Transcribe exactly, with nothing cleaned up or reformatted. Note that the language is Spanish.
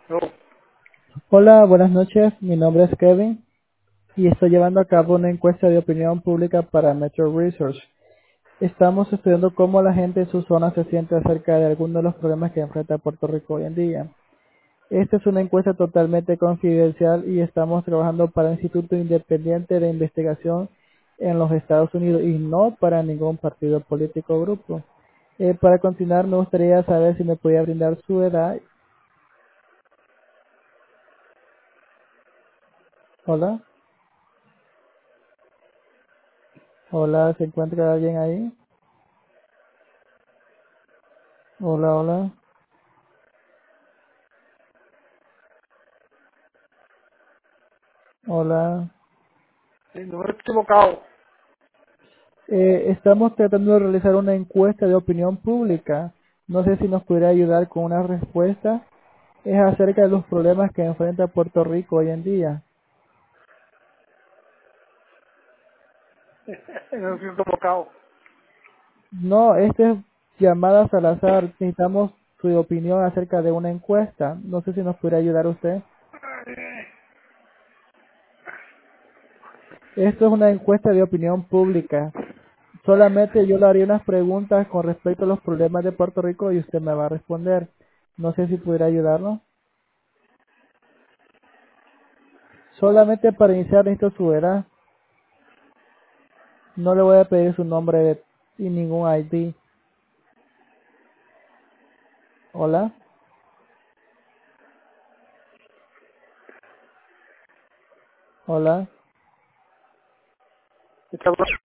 No, Hola, buenas noches. Mi nombre es Kevin y estoy llevando a cabo una encuesta de opinión pública para Metro Research. Estamos estudiando cómo la gente en su zona se siente acerca de algunos de los problemas que enfrenta Puerto Rico hoy en día. Esta es una encuesta totalmente confidencial y estamos trabajando para un instituto independiente de investigación en los Estados Unidos y no para ningún partido político o grupo. Eh, para continuar, me gustaría saber si me podía brindar su edad. Hola, hola, ¿se encuentra alguien ahí? Hola, hola. Hola. el número equivocado. Eh, estamos tratando de realizar una encuesta de opinión pública. No sé si nos pudiera ayudar con una respuesta. Es acerca de los problemas que enfrenta Puerto Rico hoy en día. El número equivocado. No, este es llamadas al azar. Necesitamos su opinión acerca de una encuesta. No sé si nos pudiera ayudar usted. Esto es una encuesta de opinión pública. Solamente yo le haría unas preguntas con respecto a los problemas de Puerto Rico y usted me va a responder. No sé si pudiera ayudarnos. Solamente para iniciar necesito su edad. No le voy a pedir su nombre de, y ningún I D. Hola, hola. Está